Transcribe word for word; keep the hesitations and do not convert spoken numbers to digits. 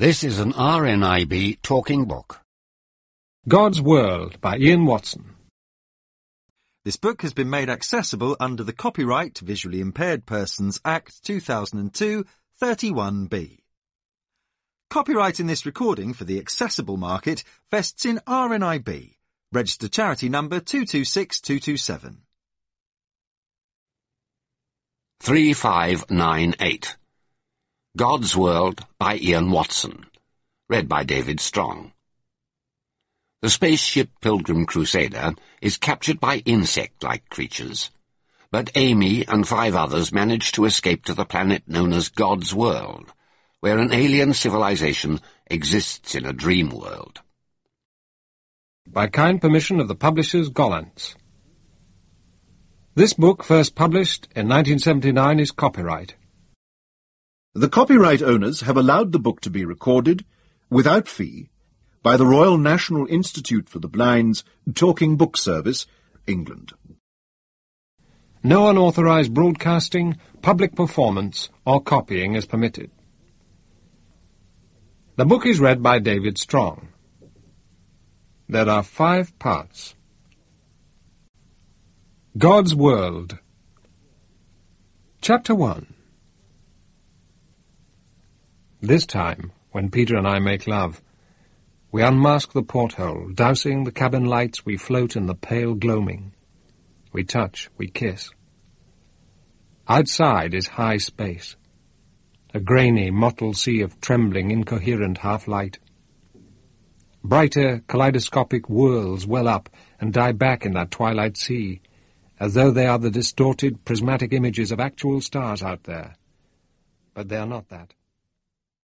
This is an R N I B talking book. God's World by Ian Watson. This book has been made accessible under the Copyright Visually Impaired Persons Act two thousand two, thirty-one B. Copyright in this recording for the accessible market vests in R N I B, registered charity number two two six two two seven. three five nine eight. God's World by Ian Watson. Read by David Strong. The spaceship Pilgrim Crusader is captured by insect-like creatures, but Amy and five others manage to escape to the planet known as God's World, where an alien civilization exists in a dream world. By kind permission of the publishers Gollancz. This book, first published in nineteen seventy-nine, is copyright. The copyright owners have allowed the book to be recorded, without fee, by the Royal National Institute for the Blind's Talking Book Service, England. No unauthorized broadcasting, public performance, or copying is permitted. The book is read by David Strong. There are five parts. God's World. Chapter one. This time, when Peter and I make love, we unmask the porthole, dousing the cabin lights, we float in the pale gloaming. We touch, we kiss. Outside is high space, a grainy, mottled sea of trembling, incoherent half-light. Brighter, kaleidoscopic whirls well up and die back in that twilight sea, as though they are the distorted, prismatic images of actual stars out there. But they are not that.